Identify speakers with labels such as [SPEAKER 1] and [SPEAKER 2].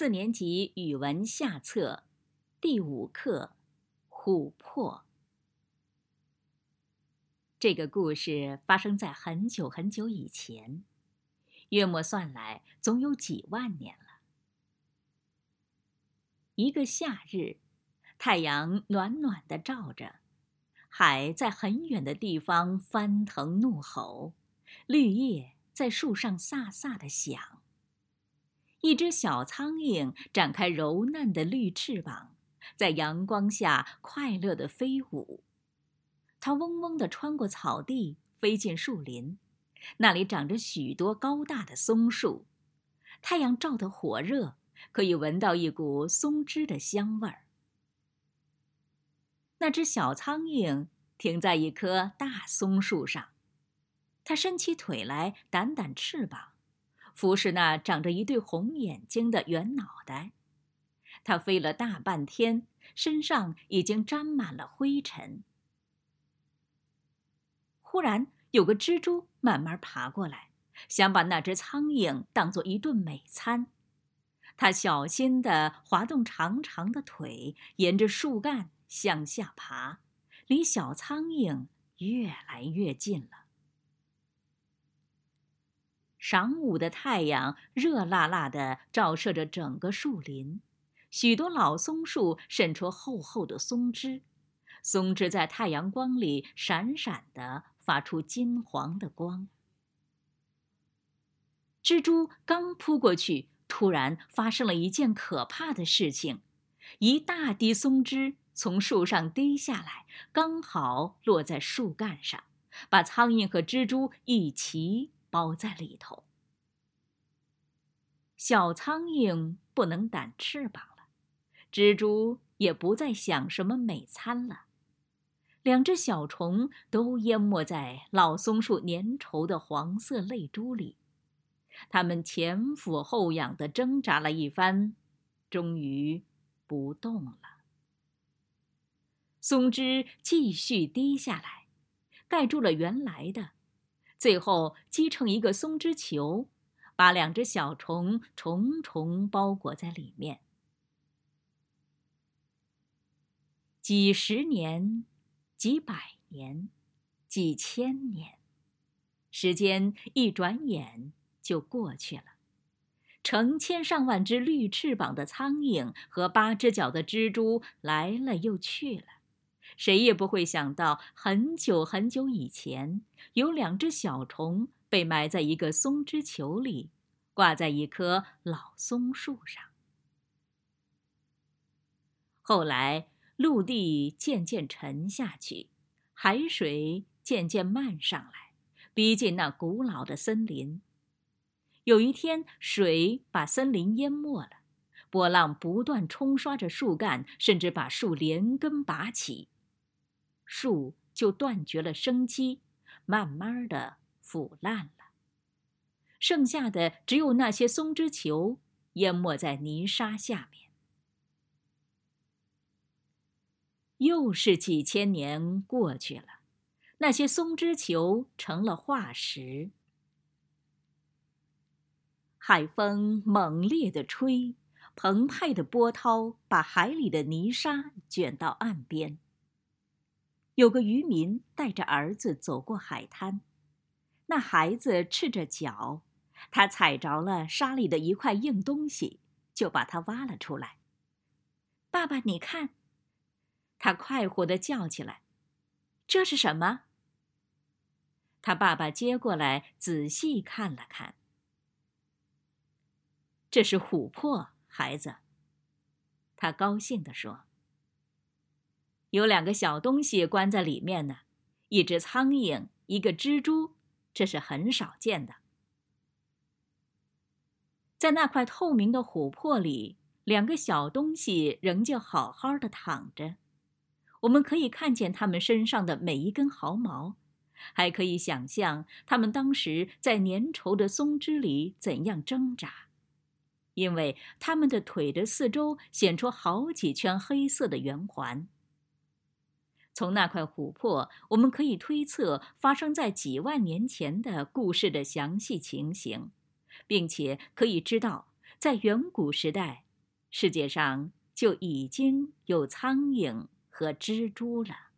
[SPEAKER 1] 4年级语文下册第5课琥珀。这个故事发生在很久很久以前，约莫算来总有几万年了。一个夏日，太阳暖暖地照着，海在很远的地方翻腾怒吼，绿叶在树上飒飒地响。一只小苍蝇展开柔嫩的绿翅膀，在阳光下快乐地飞舞。它嗡嗡地穿过草地，飞进树林，那里长着许多高大的松树。太阳照得火热，可以闻到一股松枝的香味儿。那只小苍蝇停在一棵大松树上，它伸起腿来，掸掸翅膀，俯视那长着一对红眼睛的圆脑袋。它飞了大半天，身上已经沾满了灰尘。忽然有个蜘蛛慢慢爬过来，想把那只苍蝇当作一顿美餐。它小心地滑动长长的腿，沿着树干向下爬，离小苍蝇越来越近了。晌午的太阳热辣辣地照射着整个树林，许多老松树渗出厚厚的松枝，松枝在太阳光里闪闪地发出金黄的光。蜘蛛刚扑过去，突然发生了一件可怕的事情，一大滴松枝从树上滴下来，刚好落在树干上，把苍蝇和蜘蛛一起包在里头。小苍蝇不能掸翅膀了，蜘蛛也不再想什么美餐了。两只小虫都淹没在老松树粘稠的黄色泪珠里，它们前俯后仰地挣扎了一番，终于不动了。松枝继续滴下来，盖住了原来的，最后积成一个松枝球，把两只小虫重重包裹在里面。几十年，几百年，几千年，时间一转眼就过去了。成千上万只绿翅膀的苍蝇和8只脚的蜘蛛来了又去了，谁也不会想到，很久很久以前，有2只小虫被埋在一个松枝球里，挂在一棵老松树上。后来，陆地渐渐沉下去，海水渐渐漫上来，逼近那古老的森林。有一天，水把森林淹没了，波浪不断冲刷着树干，甚至把树连根拔起。树就断绝了生机，慢慢地腐烂了。剩下的只有那些松枝球，淹没在泥沙下面。又是几千年过去了，那些松枝球成了化石。海风猛烈地吹，澎湃的波涛把海里的泥沙卷到岸边。有个渔民带着儿子走过海滩，那孩子赤着脚，他踩着了沙里的一块硬东西，就把它挖了出来。爸爸，你看！他快活地叫起来，这是什么？他爸爸接过来仔细看了看。这是琥珀，孩子，他高兴地说。有2个小东西关在里面呢，一只苍蝇，一个蜘蛛，这是很少见的。在那块透明的琥珀里，2个小东西仍旧好好的躺着。我们可以看见它们身上的每一根毫毛，还可以想象它们当时在粘稠的松枝里怎样挣扎，因为它们的腿的四周显出好几圈黑色的圆环。从那块琥珀，我们可以推测发生在几万年前的故事的详细情形，并且可以知道，在远古时代， 世界上就已经有苍蝇和蜘蛛了。